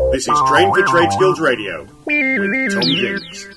This is Train for Trade Skills Radio with Tom Jinks.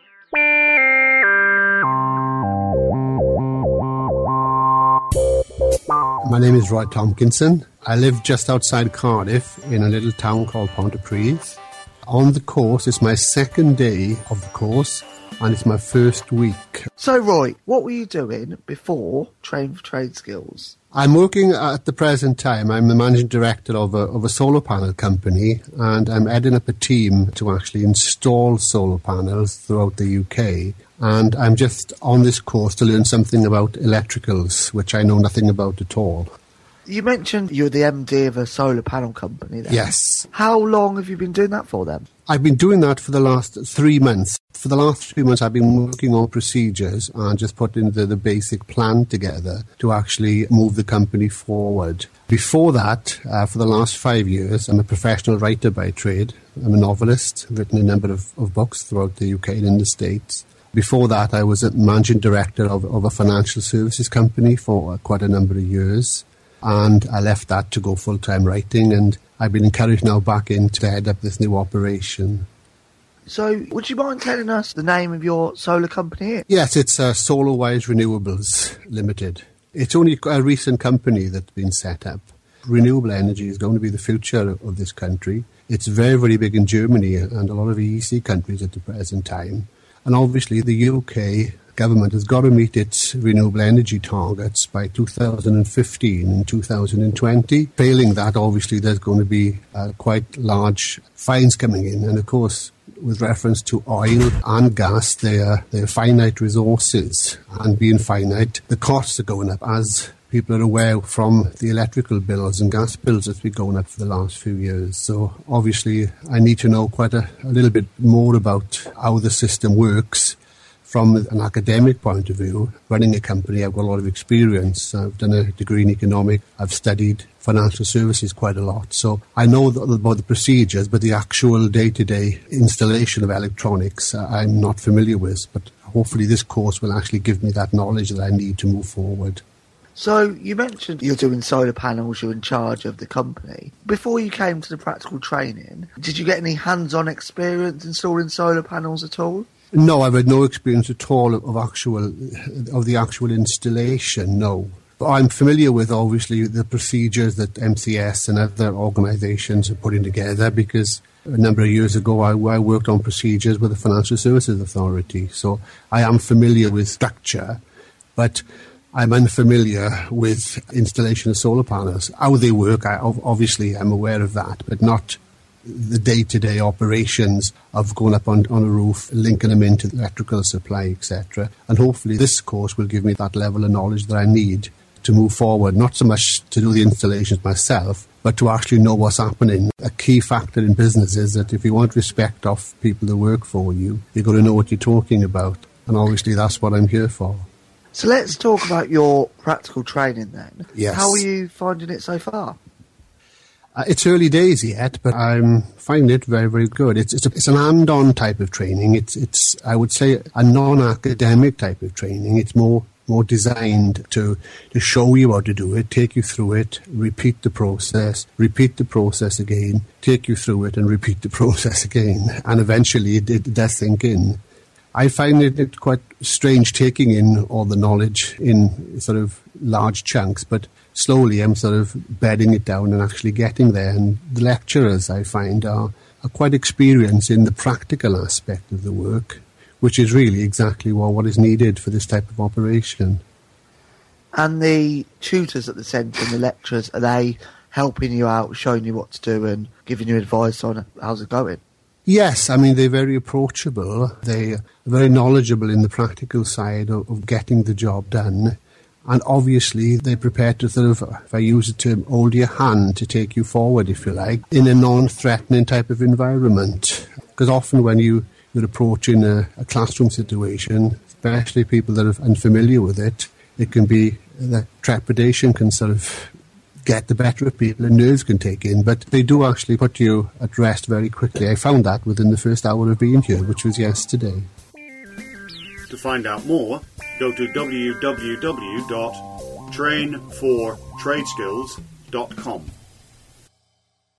My name is Roy Tompkinson. I live just outside Cardiff in a little town called Pontypridd. On the course, it's my second day of the course and it's my first week. So Roy, what were you doing before Train for Trade Skills? I'm working at the present time. I'm the managing director of a solar panel company, and I'm heading up a team to actually install solar panels throughout the UK. And I'm just on this course to learn something about electricals, which I know nothing about at all. You mentioned you're the MD of a solar panel company then. Yes. How long have you been doing that for then? I've been doing that for the last 3 months. For the last 3 months, I've been working on procedures and just putting the basic plan together to actually move the company forward. Before that, for the last 5 years, I'm a professional writer by trade. I'm a novelist, written a number of books throughout the UK and in the States. Before that, I was a managing director of a financial services company for quite a number of years. And I left that to go full-time writing, and I've been encouraged now back in to head up this new operation. So, would you mind telling us the name of your solar company? Yes, it's SolarWise Renewables Limited. It's only a recent company that's been set up. Renewable energy is going to be the future of this country. It's very, very big in Germany and a lot of EEC countries at the present time. And obviously the UK government has got to meet its renewable energy targets by 2015 and 2020. Failing that, obviously, there's going to be quite large fines coming in. And, of course, with reference to oil and gas, they're finite resources. And being finite, the costs are going up, as people are aware from the electrical bills and gas bills that's been going up for the last few years. So, obviously, I need to know quite a little bit more about how the system works. From an academic point of view, running a company, I've got a lot of experience. I've done a degree in economics. I've studied financial services quite a lot. So I know about the procedures, but the actual day-to-day installation of electronics, I'm not familiar with. But hopefully this course will actually give me that knowledge that I need to move forward. So you mentioned you're doing solar panels, you're in charge of the company. Before you came to the practical training, did you get any hands-on experience installing solar panels at all? No, I've had no experience at all of the actual installation, no. But I'm familiar with, obviously, the procedures that MCS and other organisations are putting together, because a number of years ago I worked on procedures with the Financial Services Authority. So I am familiar with structure, but I'm unfamiliar with installation of solar panels. How they work, obviously I'm aware of that, but not the day-to-day operations of going up on a roof, linking them into the electrical supply, etc. And hopefully this course will give me that level of knowledge that I need to move forward, not so much to do the installations myself, but to actually know what's happening. A key factor in business is that if you want respect of people that work for you, you've got to know what you're talking about. And obviously that's what I'm here for. So let's talk about your practical training then. Yes. How are you finding it so far? It's early days yet, but I'm finding it very, very good. It's an hand-on type of training. It's I would say a non-academic type of training. It's more designed to show you how to do it, take you through it, repeat the process again, take you through it and repeat the process again. And eventually it does sink in. I find it quite strange taking in all the knowledge in sort of large chunks, but slowly I'm sort of bedding it down and actually getting there. And the lecturers, I find, are quite experienced in the practical aspect of the work, which is really exactly what is needed for this type of operation. And the tutors at the centre and the lecturers, are they helping you out, showing you what to do and giving you advice on how's it going? Yes, I mean, they're very approachable. They are very knowledgeable in the practical side of getting the job done. And obviously, they're prepared to sort of, if I use the term, hold your hand to take you forward, if you like, in a non-threatening type of environment. Because often when you're approaching a classroom situation, especially people that are unfamiliar with it, it can be, the trepidation can sort of get the better of people and nerves can take in, but they do actually put you at rest very quickly. I found that within the first hour of being here, which was yesterday. To find out more, go to www.trainfortradeskills.com.